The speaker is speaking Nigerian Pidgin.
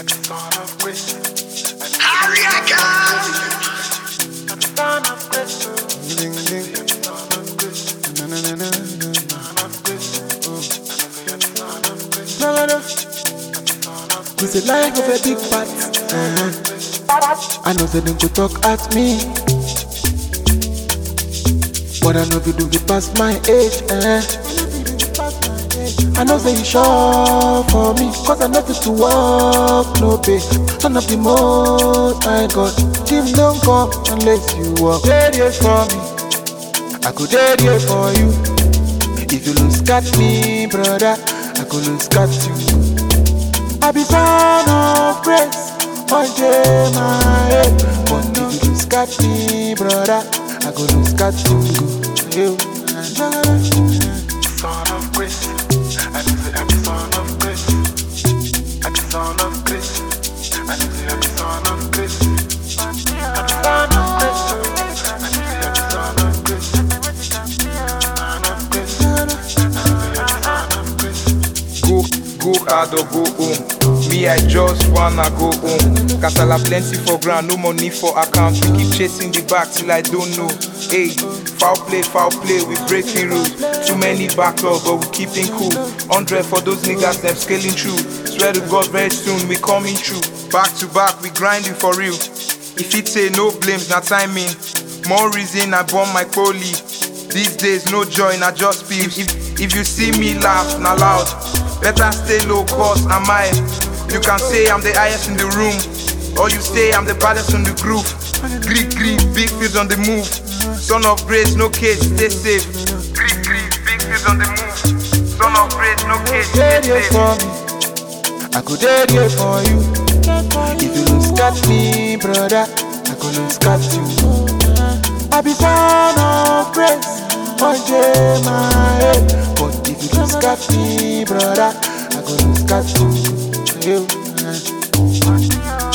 It's a life of a big part. I know they don't go talk at me, but I know if you do it past my age. I know say you sure for me, cause I know fit to walk, no pay. Turn up the most I got. Team don't come unless you walk. There for me, I could there for you. If you lose got me, brother, I could lose got you. I be son of grace, one day my head. But if you lose got me, brother, I could lose got you. Son of grace, I be son of grace. I be son of grace, I be son of grace. I be son of grace, I be son of grace. Son of grace. Go hard or go home. Me, I just wanna go home. Casala plenty for ground, no money for account. We keep chasing the back till I don't know. Hey, foul play, we breaking rules. Too many backlog, but we keeping cool. 100 for those niggas, them scaling through. Swear to God, very soon we coming through. Back to back, we grinding for real. If it say no blames, not timing. More reason I bomb my poly. These days, no joy, not just feel. If you see me laugh, not loud. Better stay low, cause I'm high. You can say I'm the highest in the room, or you say I'm the baddest in the groove. Greek, big fields on the move. Son of grace, no case, stay safe. Greek, big fields on the move. Son of grace, no case, stay safe. For me, I could there for you. If you lose got me, brother, I could lose got you. I be son of grace, one day my head. But if you lose got me, brother, I could lose got you.